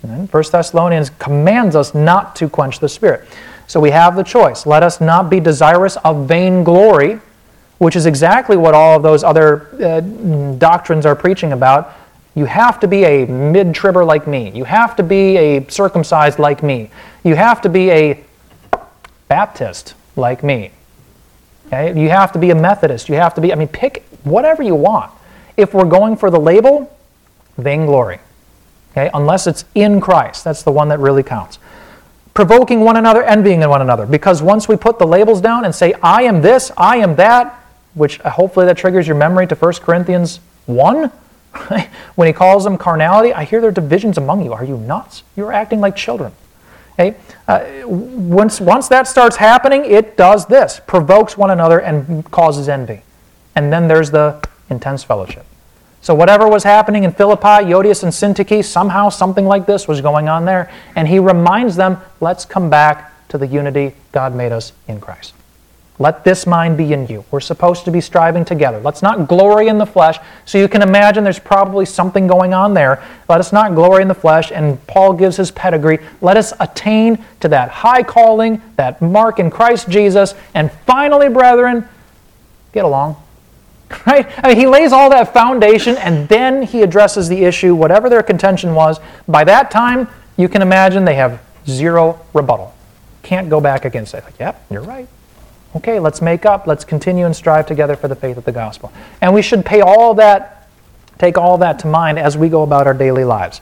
And First Thessalonians commands us not to quench the Spirit. So we have the choice. Let us not be desirous of vainglory, which is exactly what all of those other uh, doctrines are preaching about. You have to be a mid-tribber like me. You have to be a circumcised like me. You have to be a Baptist like me. Okay? You have to be a Methodist. You have to be, I mean, pick whatever you want. If we're going for the label, vainglory. Okay? Unless it's in Christ. That's the one that really counts. Provoking one another, envying one another. Because once we put the labels down and say, I am this, I am that, which hopefully that triggers your memory to First Corinthians one, when he calls them carnality, I hear there are divisions among you. Are you nuts? You're acting like children. Okay? Uh, once, once that starts happening, it does this. Provokes one another and causes envy. And then there's the intense fellowship. So whatever was happening in Philippi, Euodias and Syntyche, somehow something like this was going on there. And he reminds them, let's come back to the unity God made us in Christ. Let this mind be in you. We're supposed to be striving together. Let's not glory in the flesh. So you can imagine there's probably something going on there. Let us not glory in the flesh. And Paul gives his pedigree. Let us attain to that high calling, that mark in Christ Jesus. And finally, brethren, get along. Right? I mean, he lays all that foundation and then he addresses the issue, whatever their contention was. By that time, you can imagine they have zero rebuttal. Can't go back against it. Like, yep, you're right. Okay, let's make up. Let's continue and strive together for the faith of the gospel. And we should pay all that, take all that to mind as we go about our daily lives.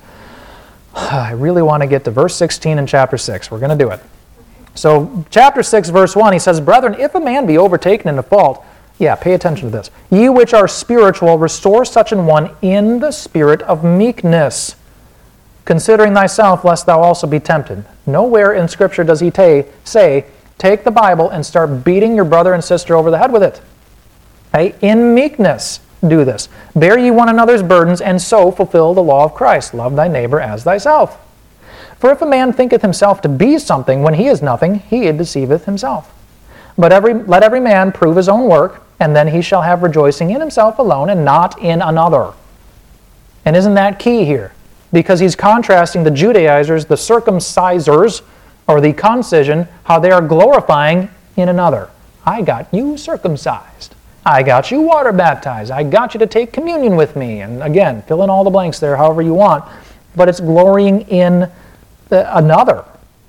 I really want to get to verse sixteen in chapter six. We're going to do it. So, chapter six, verse one, he says, Brethren, if a man be overtaken in a fault, yeah, pay attention to this. Ye which are spiritual, restore such an one in the spirit of meekness, considering thyself, lest thou also be tempted. Nowhere in Scripture does he ta- say, take the Bible and start beating your brother and sister over the head with it. Okay? In meekness, do this. Bear ye one another's burdens, and so fulfill the law of Christ. Love thy neighbor as thyself. For if a man thinketh himself to be something when he is nothing, he deceiveth himself. But every, let every man prove his own work, and then he shall have rejoicing in himself alone and not in another. And isn't that key here? Because he's contrasting the Judaizers, the circumcisers, or the concision, how they are glorifying in another. I got you circumcised. I got you water baptized. I got you to take communion with me. And again, fill in all the blanks there however you want. But it's glorying in the, another.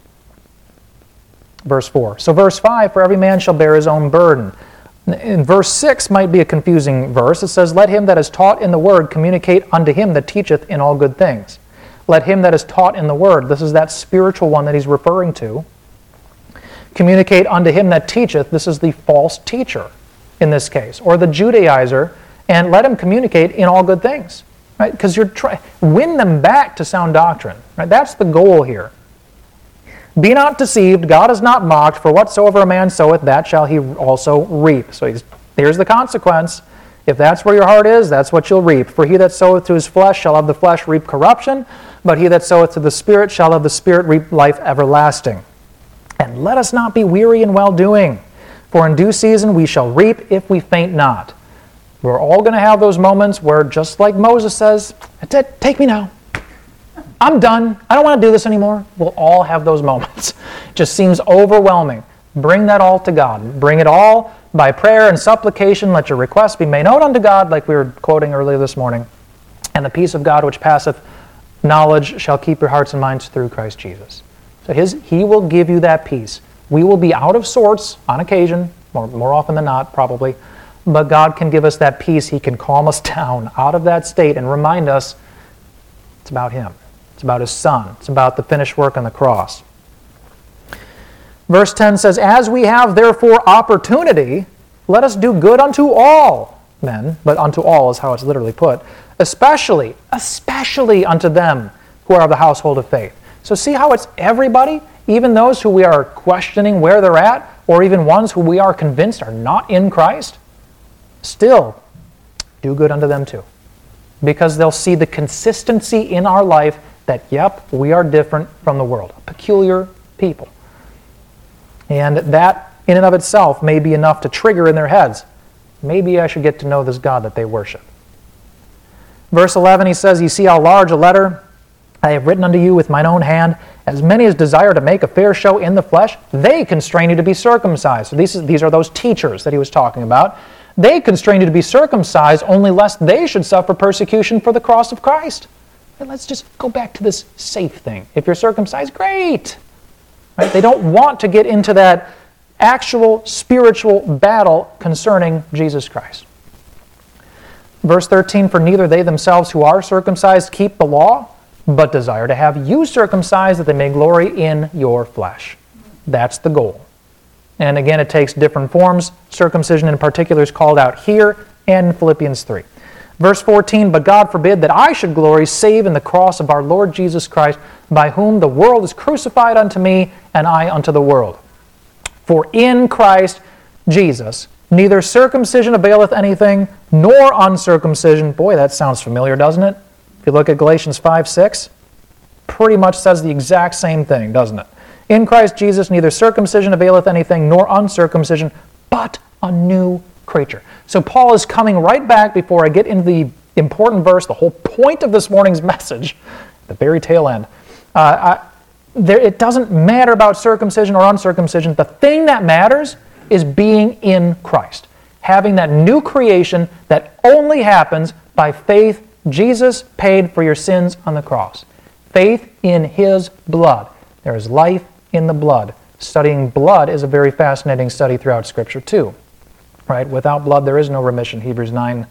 Verse four. So verse five, for every man shall bear his own burden. In verse six might be a confusing verse. It says, let him that is taught in the word communicate unto him that teacheth in all good things. Let him that is taught in the word, this is that spiritual one that he's referring to, communicate unto him that teacheth, this is the false teacher in this case, or the Judaizer, and let him communicate in all good things. Right? Because you're trying win them back to sound doctrine. Right? That's the goal here. Be not deceived, God is not mocked, for whatsoever a man soweth, that shall he also reap. So he's, here's the consequence. If that's where your heart is, that's what you'll reap. For he that soweth to his flesh shall of the flesh reap corruption, but he that soweth to the Spirit shall of the Spirit reap life everlasting. And let us not be weary in well-doing, for in due season we shall reap if we faint not. We're all going to have those moments where, just like Moses says, take me now. I'm done. I don't want to do this anymore. We'll all have those moments. It just seems overwhelming. Bring that all to God. Bring it all by prayer and supplication. Let your requests be made known unto God, like we were quoting earlier this morning. And the peace of God which passeth knowledge shall keep your hearts and minds through Christ Jesus. So his, He will give you that peace. We will be out of sorts on occasion, more, more often than not probably, but God can give us that peace. He can calm us down out of that state and remind us it's about Him. It's about His Son. It's about the finished work on the cross. Verse ten says, as we have therefore opportunity, let us do good unto all men, but unto all is how it's literally put, especially, especially unto them who are of the household of faith. So see how it's everybody, even those who we are questioning where they're at, or even ones who we are convinced are not in Christ, still do good unto them too. Because they'll see the consistency in our life that, yep, we are different from the world, a peculiar people. And that, in and of itself, may be enough to trigger in their heads, maybe I should get to know this God that they worship. Verse eleven, he says, you see how large a letter I have written unto you with mine own hand, as many as desire to make a fair show in the flesh, they constrain you to be circumcised. So these, these are those teachers that he was talking about. They constrain you to be circumcised only lest they should suffer persecution for the cross of Christ. And let's just go back to this safe thing. If you're circumcised, great. Right? They don't want to get into that actual spiritual battle concerning Jesus Christ. Verse thirteen, for neither they themselves who are circumcised keep the law, but desire to have you circumcised that they may glory in your flesh. That's the goal. And again, it takes different forms. Circumcision in particular is called out here and in Philippians three. Verse fourteen, but God forbid that I should glory save in the cross of our Lord Jesus Christ, by whom the world is crucified unto me, and I unto the world. For in Christ Jesus neither circumcision availeth anything, nor uncircumcision. Boy, that sounds familiar, doesn't it? If you look at Galatians five six, pretty much says the exact same thing, doesn't it? In Christ Jesus neither circumcision availeth anything, nor uncircumcision, but a new creature. So Paul is coming right back before I get into the important verse, the whole point of this morning's message, the very tail end. Uh, I, there, it doesn't matter about circumcision or uncircumcision. The thing that matters is being in Christ, having that new creation that only happens by faith. Jesus paid for your sins on the cross. Faith in His blood. There is life in the blood. Studying blood is a very fascinating study throughout Scripture too. Right? Without blood there is no remission. Hebrews nine,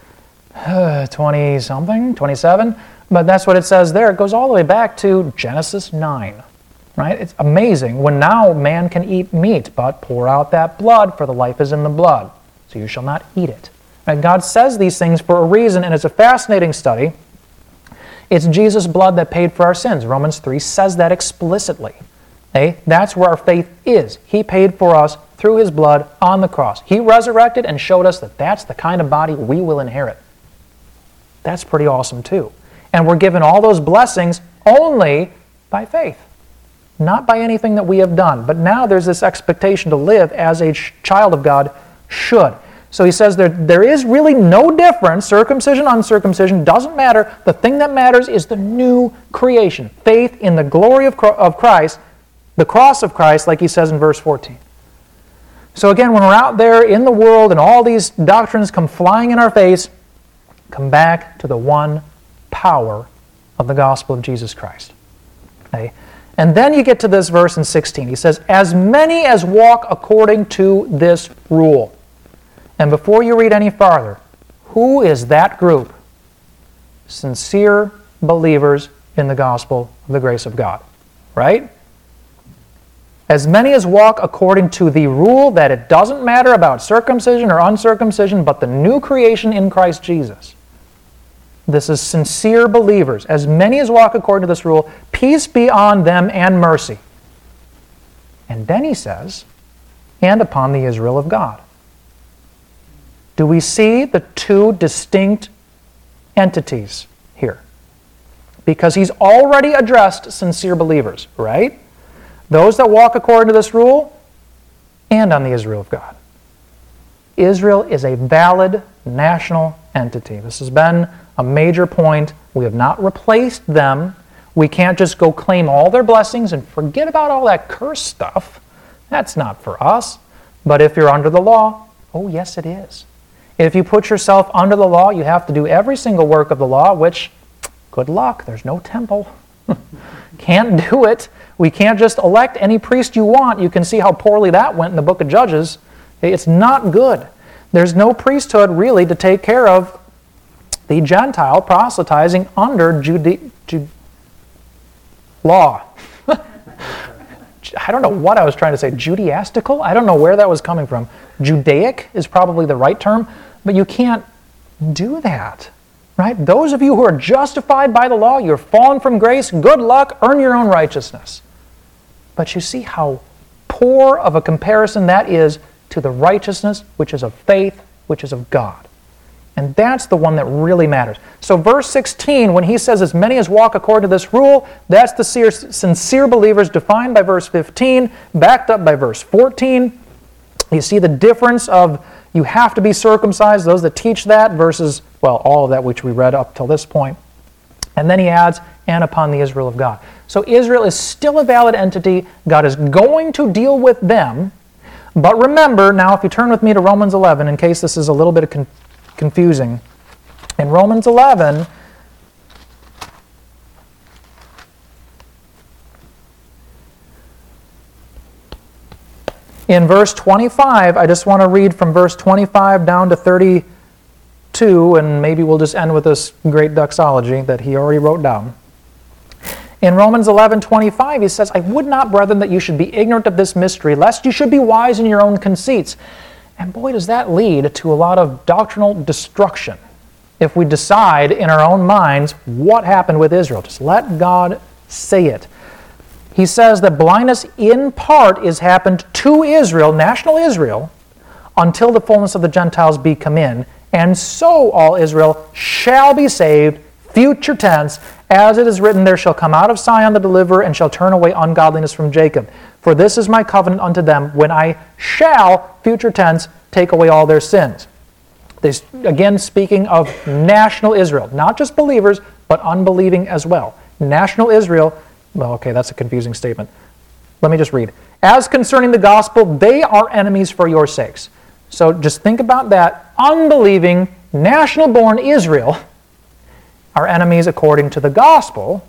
twenty-something, twenty-seven. But that's what it says there. It goes all the way back to Genesis nine. Right? It's amazing when now man can eat meat, but pour out that blood, for the life is in the blood. So you shall not eat it. Right? God says these things for a reason, and it's a fascinating study. It's Jesus' blood that paid for our sins. Romans three says that explicitly. Okay? That's where our faith is. He paid for us through His blood on the cross. He resurrected and showed us that that's the kind of body we will inherit. That's pretty awesome too. And we're given all those blessings only by faith, not by anything that we have done. But now there's this expectation to live as a child of God should. So he says there, there is really no difference. Circumcision, uncircumcision, doesn't matter. The thing that matters is the new creation. Faith in the glory of Christ, the cross of Christ, like he says in verse fourteen. So again, when we're out there in the world and all these doctrines come flying in our face, come back to the one power of the gospel of Jesus Christ. Okay? And then you get to this verse in sixteen. He says, as many as walk according to this rule. And before you read any farther, who is that group? Sincere believers in the gospel of the grace of God. Right? As many as walk according to the rule that it doesn't matter about circumcision or uncircumcision, but the new creation in Christ Jesus. This is sincere believers. As many as walk according to this rule, peace be on them and mercy. And then he says, and upon the Israel of God. Do we see the two distinct entities here? Because he's already addressed sincere believers, right? Those that walk according to this rule, and on the Israel of God. Israel is a valid national entity. This has been a major point. We have not replaced them. We can't just go claim all their blessings and forget about all that curse stuff. That's not for us. But if you're under the law, oh yes it is. If you put yourself under the law, you have to do every single work of the law, which, good luck, there's no temple. Can't do it. We can't just elect any priest you want. You can see how poorly that went in the book of Judges. It's not good. There's no priesthood really to take care of the Gentile proselytizing under Jude- Jude- law. I don't know what I was trying to say. Judaistical? I don't know where that was coming from. Judaic is probably the right term, but you can't do that. Right? Those of you who are justified by the law, you're fallen from grace, good luck, earn your own righteousness. But you see how poor of a comparison that is to the righteousness which is of faith, which is of God. And that's the one that really matters. So verse sixteen, when he says, as many as walk according to this rule, that's the sincere believers defined by verse fifteen, backed up by verse fourteen. You see the difference of you have to be circumcised, those that teach that, versus, well, all of that which we read up till this point. And then he adds, and upon the Israel of God. So Israel is still a valid entity. God is going to deal with them. But remember, now if you turn with me to Romans eleven, in case this is a little bit con- confusing. In Romans eleven, in verse twenty-five, I just want to read from verse twenty-five down to thirty-two, and maybe we'll just end with this great doxology that he already wrote down. In Romans eleven twenty-five, he says, I would not, brethren, that you should be ignorant of this mystery, lest you should be wise in your own conceits. And boy, does that lead to a lot of doctrinal destruction if we decide in our own minds what happened with Israel. Just let God say it. He says that blindness in part is happened to Israel, national Israel, until the fullness of the Gentiles be come in, and so all Israel shall be saved, future tense, as it is written, there shall come out of Sion the deliverer, and shall turn away ungodliness from Jacob. For this is my covenant unto them, when I shall, future tense, take away all their sins. This, again, speaking of national Israel, not just believers, but unbelieving as well. National Israel, well, okay, that's a confusing statement. Let me just read. As concerning the gospel, they are enemies for your sakes. So just think about that. Unbelieving, national-born Israel are enemies according to the gospel,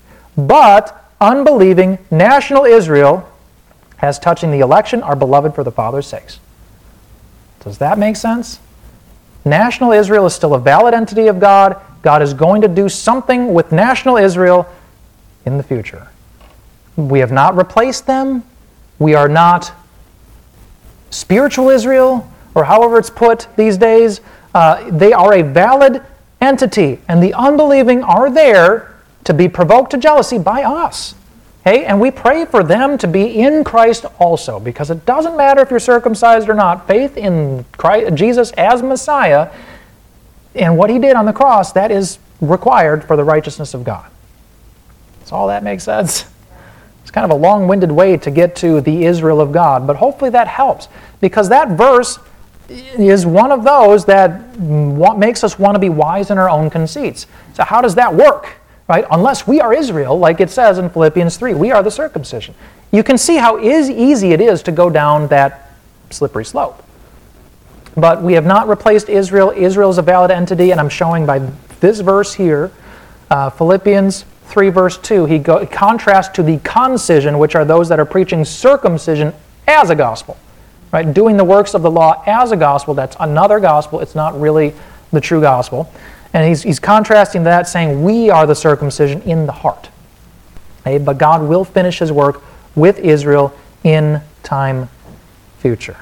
but unbelieving, national Israel, as touching the election, are beloved for the Father's sakes. Does that make sense? National Israel is still a valid entity of God. God is going to do something with national Israel in the future. We have not replaced them. We are not spiritual Israel, or however it's put these days. Uh, they are a valid entity, and the unbelieving are there to be provoked to jealousy by us. Okay? And we pray for them to be in Christ also, because it doesn't matter if you're circumcised or not. Faith in Christ, Jesus as Messiah and what he did on the cross, that is required for the righteousness of God. Does all that make sense? It's kind of a long-winded way to get to the Israel of God, but hopefully that helps, because that verse is one of those that makes us want to be wise in our own conceits. So how does that work? Right? Unless we are Israel, like it says in Philippians three, we are the circumcision. You can see how is easy it is to go down that slippery slope. But we have not replaced Israel. Israel is a valid entity, and I'm showing by this verse here, uh, Philippians three verse two, he go, contrasts to the concision, which are those that are preaching circumcision as a gospel. Right? Doing the works of the law as a gospel, that's another gospel. It's not really the true gospel. And he's, he's contrasting that, saying we are the circumcision in the heart. Okay? But God will finish his work with Israel in time future.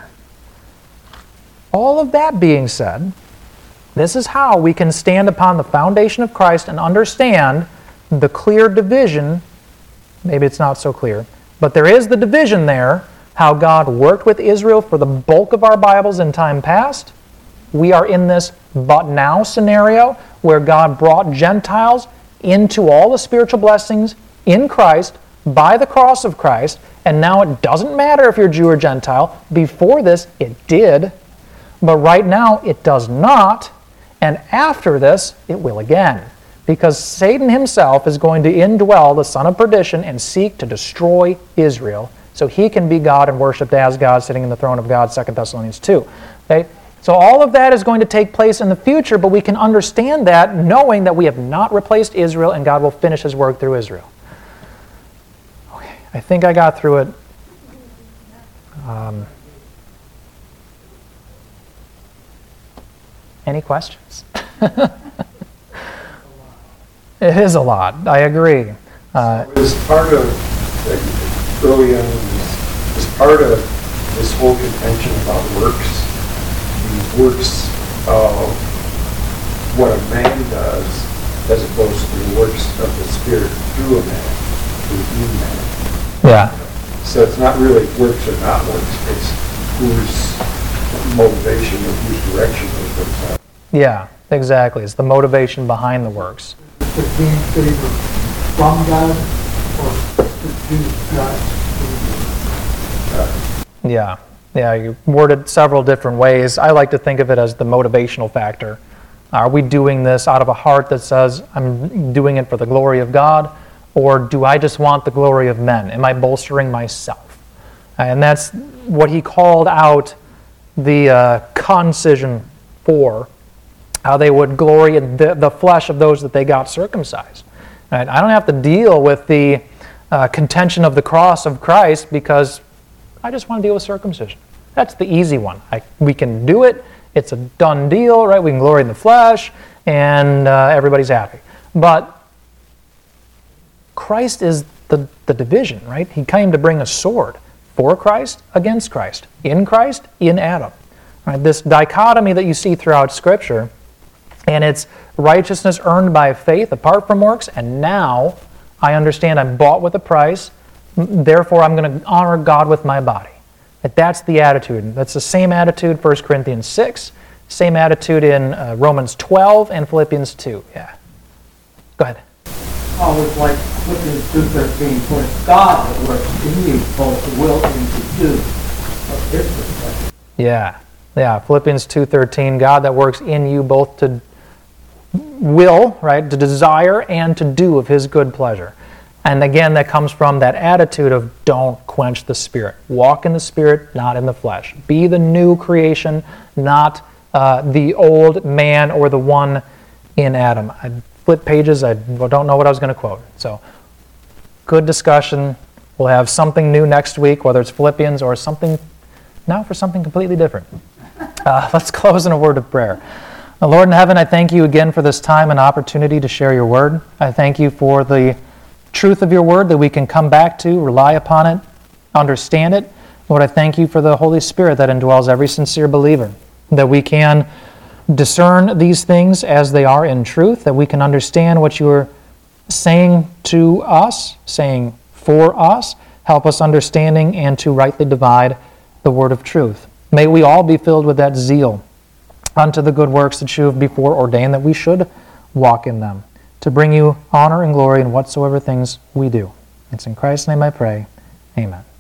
All of that being said, this is how we can stand upon the foundation of Christ and understand the clear division. Maybe it's not so clear, but there is the division there, how God worked with Israel for the bulk of our Bibles in time past. We are in this but now scenario where God brought Gentiles into all the spiritual blessings in Christ by the cross of Christ, and now it doesn't matter if you're Jew or Gentile. Before this, it did, but right now it does not, and after this, it will again. Because Satan himself is going to indwell the son of perdition and seek to destroy Israel, so he can be God and worshipped as God, sitting in the throne of God, Second Thessalonians two. Okay? So all of that is going to take place in the future, but we can understand that knowing that we have not replaced Israel, and God will finish his work through Israel. Okay, I think I got through it. Um, any questions? It is a lot. I agree. Uh, As part of, like, early on, as part of this whole contention about works, the works of what a man does, as opposed to the works of the Spirit through a man, through man. yeah. So it's not really works or not works, it's whose motivation or whose direction those works are. Yeah, exactly. It's the motivation behind the works. To gain favor from God or to do God's will. Yeah, yeah. You worded several different ways. I like to think of it as the motivational factor. Are we doing this out of a heart that says, I'm doing it for the glory of God, or do I just want the glory of men? Am I bolstering myself? And that's what he called out the uh, concision for, how they would glory in the, the flesh of those that they got circumcised. Right? I don't have to deal with the uh, contention of the cross of Christ because I just want to deal with circumcision. That's the easy one. I, we can do it. It's a done deal, right? We can glory in the flesh, and uh, everybody's happy. But Christ is the, the division, right? He came to bring a sword for Christ, against Christ, in Christ, in Adam. Right? This dichotomy that you see throughout Scripture, and it's righteousness earned by faith apart from works, and now I understand I'm bought with a price, therefore I'm going to honor God with my body. That that's the attitude. That's the same attitude First Corinthians six, same attitude in uh, Romans twelve and Philippians two. Yeah. Go ahead. I always like Philippians two thirteen, for it's God that works in you both to will and to do of His good. Yeah. Yeah. Philippians two thirteen, God that works in you both to will, right, to desire and to do of His good pleasure. And again, that comes from that attitude of don't quench the Spirit. Walk in the Spirit, not in the flesh. Be the new creation, not uh, the old man or the one in Adam. I flip pages. I don't know what I was going to quote. So, good discussion. We'll have something new next week, whether it's Philippians or something, now for something completely different. Uh, let's close in a word of prayer. Uh, Lord in heaven, I thank you again for this time and opportunity to share your word. I thank you for the truth of your word that we can come back to, rely upon it, understand it. Lord, I thank you for the Holy Spirit that indwells every sincere believer, that we can discern these things as they are in truth, that we can understand what you are saying to us, saying for us. Help us understanding and to rightly divide the word of truth. May we all be filled with that zeal unto the good works that you have before ordained that we should walk in them, to bring you honor and glory in whatsoever things we do. It's in Christ's name I pray. Amen.